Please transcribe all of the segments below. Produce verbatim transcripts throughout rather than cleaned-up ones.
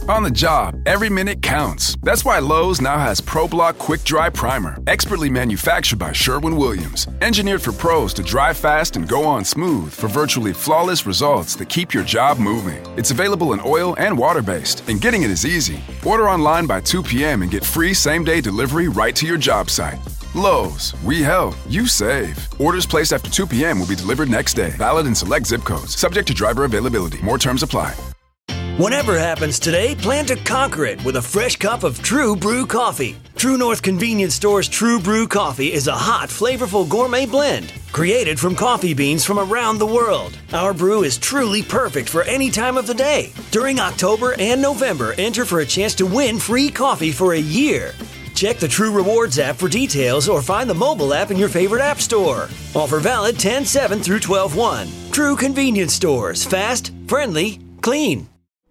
On the job, every minute counts. That's why Lowe's now has ProBlock Quick Dry Primer, expertly manufactured by Sherwin-Williams. Engineered for pros to dry fast and go on smooth for virtually flawless results that keep your job moving. It's available in oil and water-based, and getting it is easy. Order online by two p.m. and get free same-day delivery right to your job site. Lowe's, we help, you save. Orders placed after two p.m. will be delivered next day. Valid in select zip codes. Subject to driver availability. More terms apply. Whatever happens today, plan to conquer it with a fresh cup of True Brew coffee. True North Convenience Store's True Brew coffee is a hot, flavorful gourmet blend created from coffee beans from around the world. Our brew is truly perfect for any time of the day. During October and November, enter for a chance to win free coffee for a year. Check the True Rewards app for details or find the mobile app in your favorite app store. Offer valid ten seven through twelve one. True Convenience Stores. Fast, friendly, clean.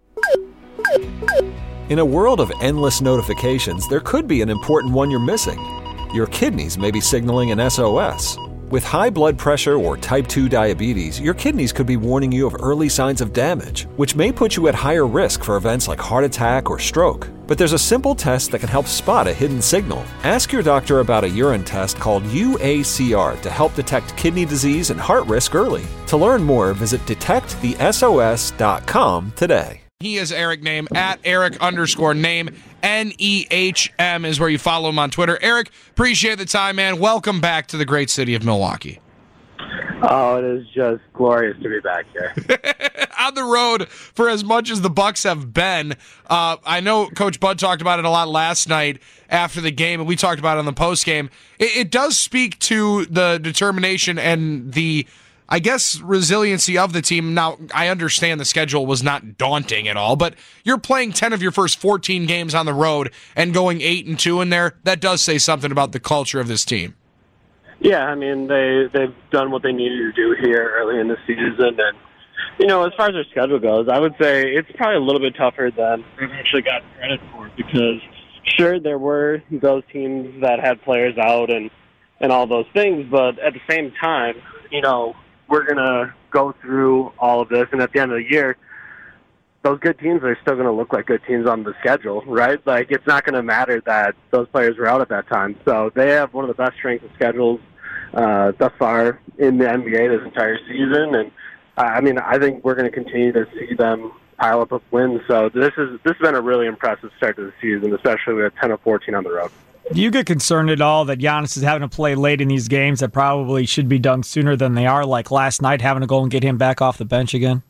In a world of endless notifications, there could be an important one you're missing. Your kidneys may be signaling an S O S. With high blood pressure or type two diabetes, your kidneys could be warning you of early signs of damage, which may put you at higher risk for events like heart attack or stroke. But there's a simple test that can help spot a hidden signal. Ask your doctor about a urine test called U A C R to help detect kidney disease and heart risk early. To learn more, visit detect the S O S dot com today. He is Eric Nehm, at Eric underscore Nehm. N E H M is where you follow him on Twitter. Eric, appreciate the time, man. Welcome back to the great city of Milwaukee. Oh, it is just glorious to be back here. On the road for as much as the Bucks have been. Uh, I know Coach Bud talked about it a lot last night after the game, and we talked about it on the postgame. It, it does speak to the determination and the, I guess, resiliency of the team. Now, I understand the schedule was not daunting at all, but you're playing ten of your first fourteen games on the road and going eight and two in there. That does say something about the culture of this team. Yeah, I mean, they, they've done what they needed to do here early in the season. And, you know, as far as their schedule goes, I would say it's probably a little bit tougher than they've actually gotten credit for, because, sure, there were those teams that had players out and, and all those things, but at the same time, you know, we're going to go through all of this, and at the end of the year, those good teams are still going to look like good teams on the schedule, right? Like, it's not going to matter that those players were out at that time. So they have one of the best strength of schedules uh, thus far in the N B A this entire season, and uh, I mean, I think we're going to continue to see them pile up with wins. So this is this has been a really impressive start to the season, especially with ten of fourteen on the road. Do you get concerned at all that Giannis is having to play late in these games that probably should be done sooner than they are, like last night, having to go and get him back off the bench again?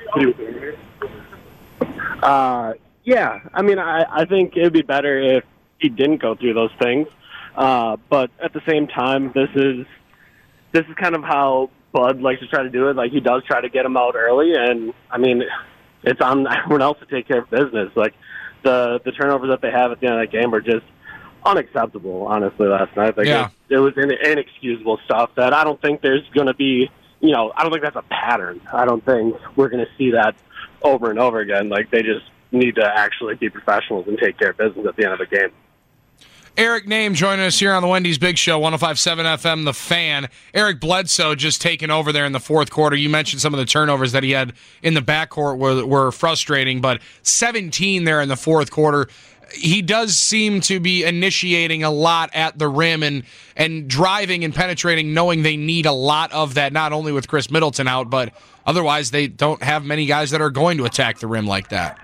Uh, yeah, I mean, I, I think it would be better if he didn't go through those things. Uh, but at the same time, this is this is kind of how Bud likes to try to do it. Like, he does try to get him out early, and, I mean, it's on everyone else to take care of business. Like, the, the turnovers that they have at the end of that game are just unacceptable, honestly, last night. Like, yeah. it, it was in, inexcusable stuff that I don't think there's going to be, you know, I don't think that's a pattern. I don't think we're going to see that over and over again. Like, they just need to actually be professionals and take care of business at the end of the game. Eric Nehm joining us here on the Wendy's Big Show, one oh five point seven F M, The Fan. Eric Bledsoe just taking over there in the fourth quarter. You mentioned some of the turnovers that he had in the backcourt were, were frustrating, but seventeen there in the fourth quarter. He does seem to be initiating a lot at the rim and, and driving and penetrating, knowing they need a lot of that, not only with Chris Middleton out, but otherwise they don't have many guys that are going to attack the rim like that.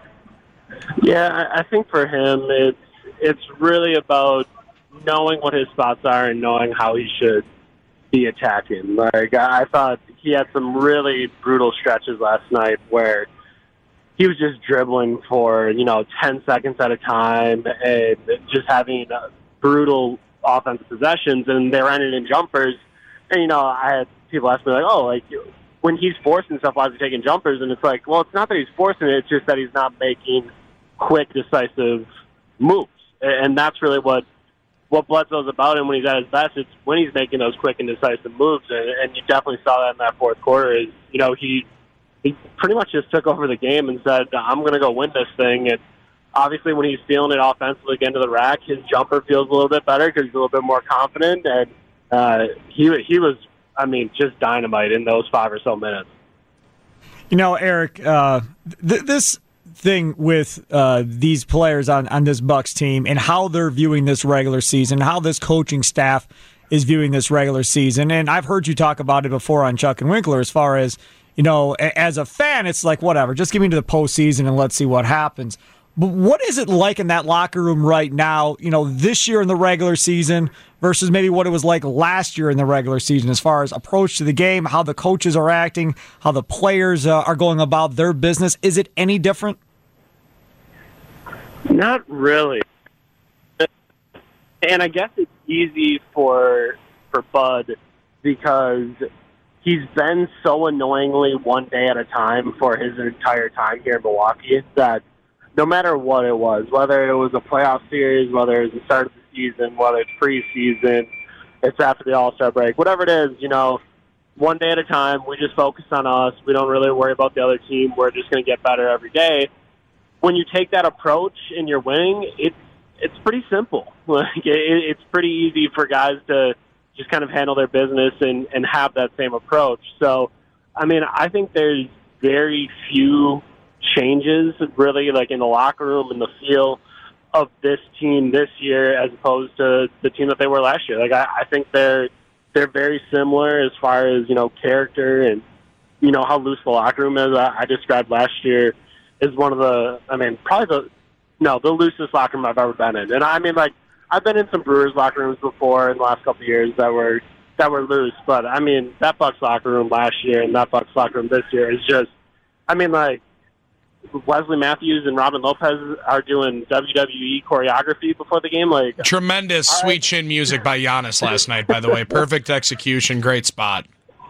Yeah, I think for him, it's it's really about knowing what his spots are and knowing how he should be attacking. Like, I thought he had some really brutal stretches last night where he was just dribbling for, you know, ten seconds at a time and just having brutal offensive possessions, and they were ending in jumpers. And, you know, I had people ask me, like, oh, like, when he's forcing stuff, why is he taking jumpers? And it's like, well, it's not that he's forcing it, it's just that he's not making quick, decisive moves. And that's really what what Bledsoe's about. And when he's at his best, it's when he's making those quick and decisive moves. And, and you definitely saw that in that fourth quarter. Is, you know, he he pretty much just took over the game and said, I'm going to go win this thing. And obviously when he's feeling it offensively again to the rack, his jumper feels a little bit better because he's a little bit more confident. And uh, he he was, I mean, just dynamite in those five or so minutes. You know, Eric, uh, th- this thing with uh, these players on, on this Bucks team and how they're viewing this regular season, how this coaching staff is viewing this regular season. And I've heard you talk about it before on Chuck and Winkler as far as, you know, as a fan, it's like, whatever, just give me to the postseason and let's see what happens. But what is it like in that locker room right now, you know, this year in the regular season versus maybe what it was like last year in the regular season as far as approach to the game, how the coaches are acting, how the players uh, are going about their business? Is it any different? Not really. And I guess it's easy for for Bud because he's been so annoyingly one day at a time for his entire time here in Milwaukee that no matter what it was, whether it was a playoff series, whether it was the start of the season, whether it's preseason, it's after the All-Star break, whatever it is, you know, one day at a time, we just focus on us. We don't really worry about the other team. We're just going to get better every day. When you take that approach and you're winning, it's it's pretty simple. Like it, it's pretty easy for guys to just kind of handle their business and, and have that same approach. So, I mean, I think there's very few changes really like in the locker room and the feel of this team this year as opposed to the team that they were last year. Like I, I think they're they're very similar as far as, you know, character and, you know, how loose the locker room is. I, I described last year as one of the, I mean, probably the, no, the loosest locker room I've ever been in. And I mean, like, I've been in some Brewers locker rooms before in the last couple of years that were that were loose. But, I mean, that Bucks locker room last year and that Bucks locker room this year is just, I mean, like, Wesley Matthews and Robin Lopez are doing W W E choreography before the game. Like tremendous sweet right. chin music by Giannis last night, by the way. Perfect execution, great spot.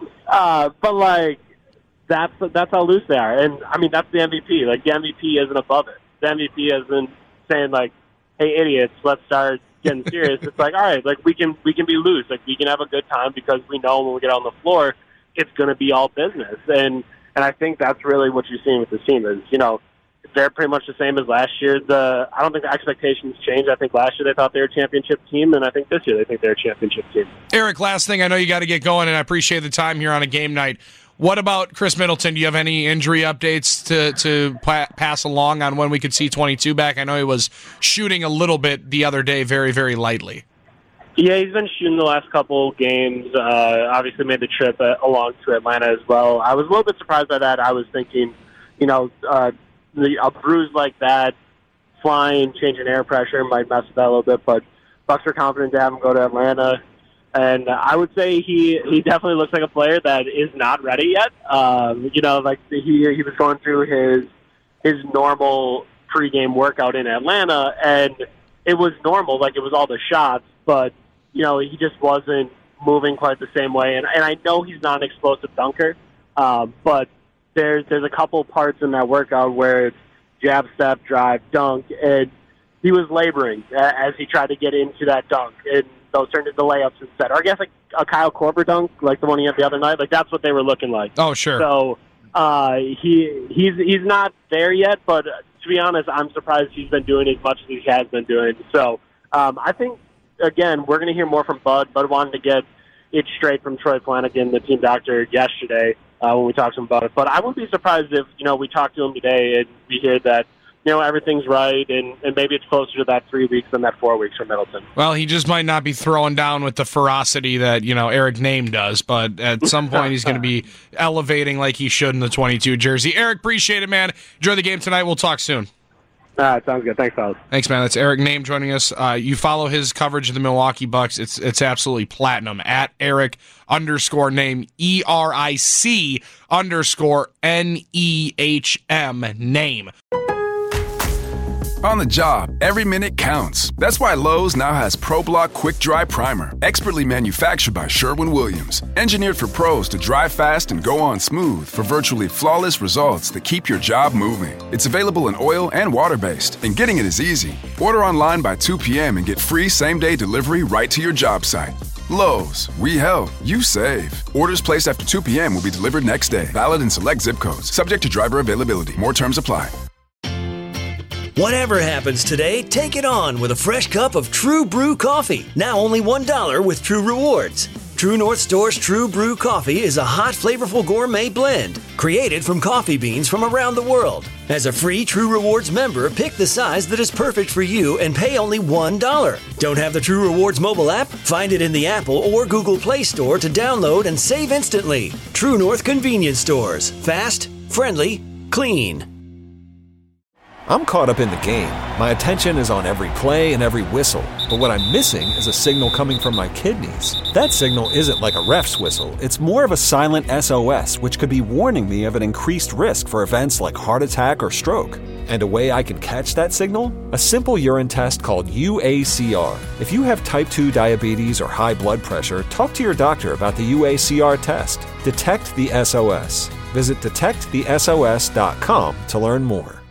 Uh, but, like, that's that's how loose they are. And, I mean, that's the M V P. Like, the M V P isn't above it. The M V P isn't saying, like, hey, idiots, let's start getting serious. It's like, all right, like, we can we can be loose. Like, we can have a good time because we know when we get on the floor, it's going to be all business. And And I think that's really what you're seeing with this team is, you know, they're pretty much the same as last year. The I don't think the expectations changed. I think last year they thought they were a championship team, and I think this year they think they're a championship team. Eric, last thing, I know you got to get going, and I appreciate the time here on a game night. What about Chris Middleton? Do you have any injury updates to, to pa- pass along on when we could see twenty-two back? I know he was shooting a little bit the other day, very, very lightly. Yeah, he's been shooting the last couple games. Uh, obviously made the trip uh, along to Atlanta as well. I was a little bit surprised by that. I was thinking, you know, uh, the, a bruise like that, flying, changing air pressure might mess with that a little bit, but Bucks are confident to have him go to Atlanta. And I would say he, he definitely looks like a player that is not ready yet. Um, you know, like he he was going through his his normal pregame workout in Atlanta, and it was normal, like it was all the shots, but you know, he just wasn't moving quite the same way. And, and I know he's not an explosive dunker, uh, but there's there's a couple parts in that workout where it's jab, step, drive, dunk, and he was laboring as he tried to get into that dunk. And those turned into layups instead. Or I guess like a Kyle Korver dunk, like the one he had the other night. Like that's what they were looking like. Oh, sure. So uh, he he's he's not there yet, but to be honest, I'm surprised he's been doing as much as he has been doing. So um, I think, again, we're going to hear more from Bud. Bud wanted to get it straight from Troy Flanagan, the team doctor, yesterday uh, when we talked to him about it. But I wouldn't be surprised if, you know, we talk to him today and we hear that, you know, everything's right and, and maybe it's closer to that three weeks than that four weeks for Middleton. Well, he just might not be throwing down with the ferocity that, you know, Eric Name does, but at some point he's going to be elevating like he should in the twenty-two jersey. Eric, appreciate it, man. Enjoy the game tonight. We'll talk soon. All right, sounds good. Thanks, fellas. Thanks, man. That's Eric Name joining us. Uh, you follow his coverage of the Milwaukee Bucks. It's it's absolutely platinum. At Eric underscore Name, E R I C underscore N E H M, Name. On the job, every minute counts. That's why Lowe's now has ProBlock Quick Dry Primer, expertly manufactured by Sherwin-Williams. Engineered for pros to dry fast and go on smooth for virtually flawless results that keep your job moving. It's available in oil and water-based, and getting it is easy. Order online by two p.m. and get free same-day delivery right to your job site. Lowe's, we help, you save. Orders placed after two p.m. will be delivered next day. Valid in select zip codes. Subject to driver availability. More terms apply. Whatever happens today, take it on with a fresh cup of True Brew coffee. Now only one dollar with True Rewards. True North Store's True Brew Coffee is a hot, flavorful gourmet blend created from coffee beans from around the world. As a free True Rewards member, pick the size that is perfect for you and pay only one dollar. Don't have the True Rewards mobile app? Find it in the Apple or Google Play Store to download and save instantly. True North Convenience Stores. Fast, friendly, clean. I'm caught up in the game. My attention is on every play and every whistle. But what I'm missing is a signal coming from my kidneys. That signal isn't like a ref's whistle. It's more of a silent S O S, which could be warning me of an increased risk for events like heart attack or stroke. And a way I can catch that signal? A simple urine test called U A C R. If you have type two diabetes or high blood pressure, talk to your doctor about the U A C R test. Detect the S O S. Visit detect the S O S dot com to learn more.